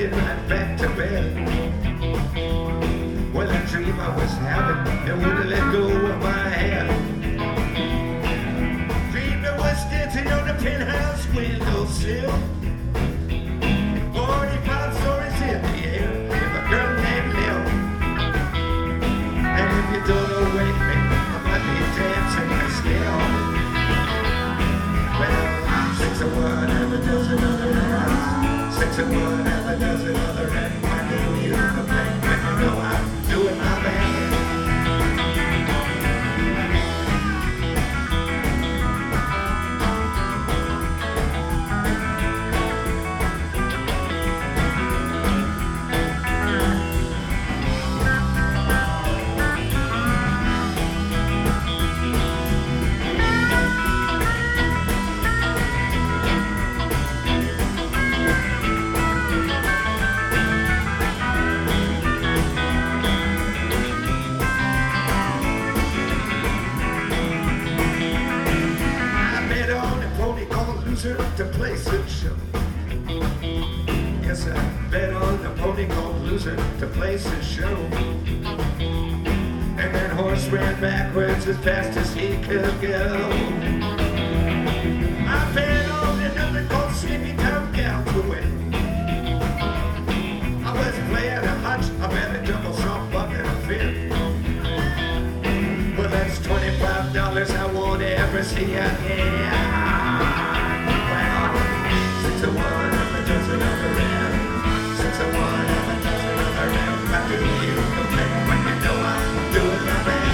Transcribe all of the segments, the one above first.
headed right back to bed. Well, that dream I was having, it wouldn't let go of my head. Dreamed I was dancing on the penthouse windowsill. 45 stories in the air with a girl named Lil. And if you don't awake me, I might be dancing still. Well, 6 of one and a dozen other hands. 6 of one and a dozen other hands. Why do you complain when you know I'm doing my best? To place it show. Yes, I bet on the pony called Loser to place his show. And that horse ran backwards as fast as he could go. I bet on another called Sleepy Town Gal to win. I was playing a hunch, I bet a double soft bucket of fin. Well, that's $25 I won't ever see again. 6 of one and a dozen other hands. 6 of one and a dozen other hands. Why do you complain when you know I'm doing my best?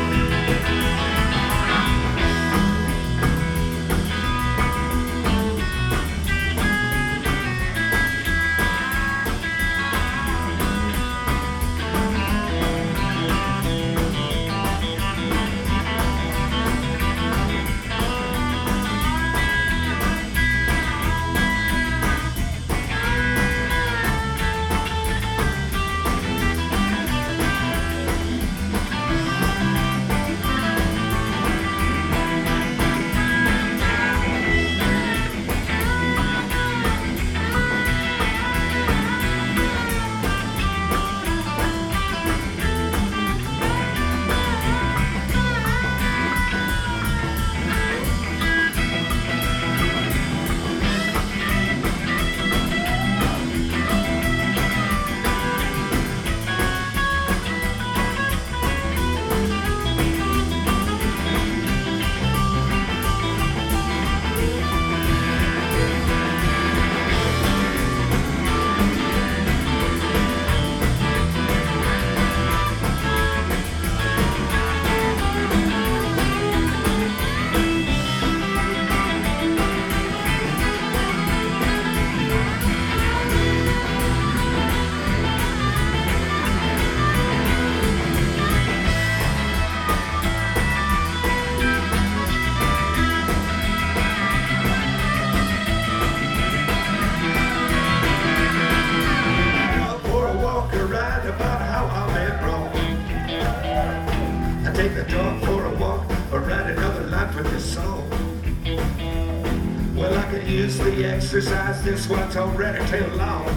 Take the dog for a walk or write another line for this song. Well, I could use the exercise, this one's already too long.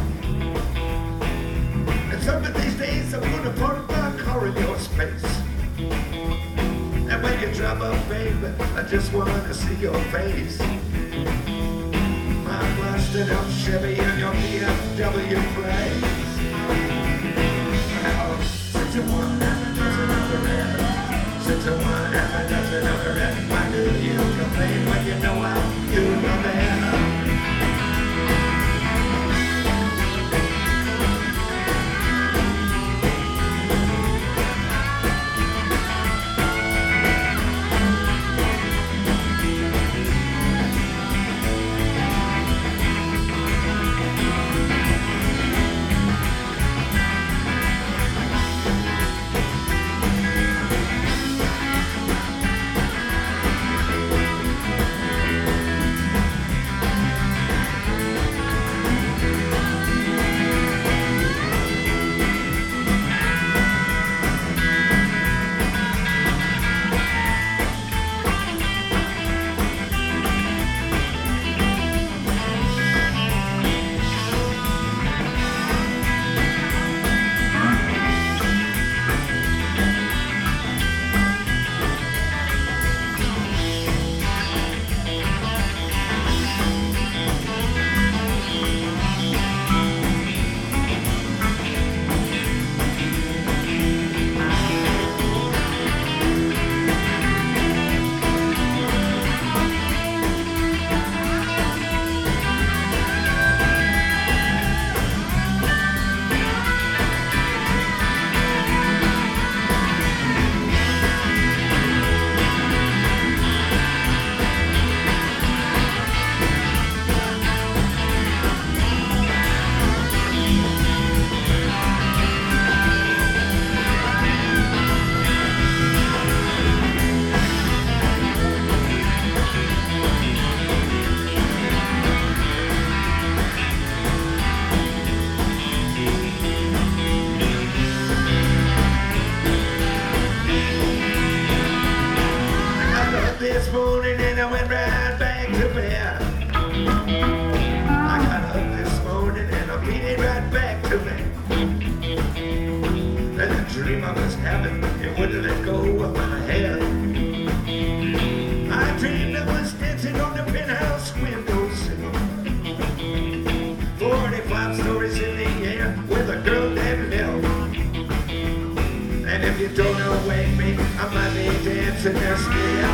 And some of these days I'm gonna park my car in your space. And when you drive up, baby, I just wanna see your face. My busted up Chevy and your BMW plates. Well, 6 of one and a dozen other hands. 6 of one and a dozen other hands. Why do you complain when you know I'm doing my best? came right back to me. And the dream I was having, it wouldn't let go of my head. I dreamed I was dancing on the penthouse windowsill. 45 stories in the air with a girl named Nell. And if you don't awake me, I might be dancing there still.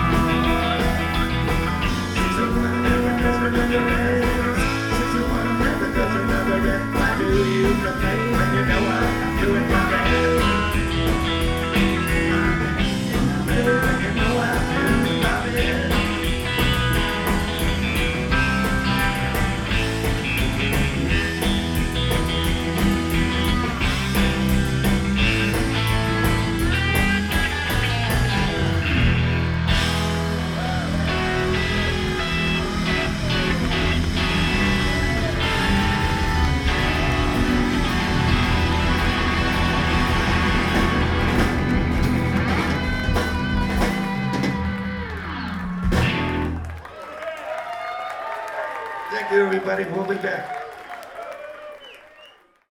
She's the one that never does another rest. She's the one that never does another rest. Why do you complain when you know I'm doing my best? When you know I'm doing my best. Thank you, everybody. We'll be back.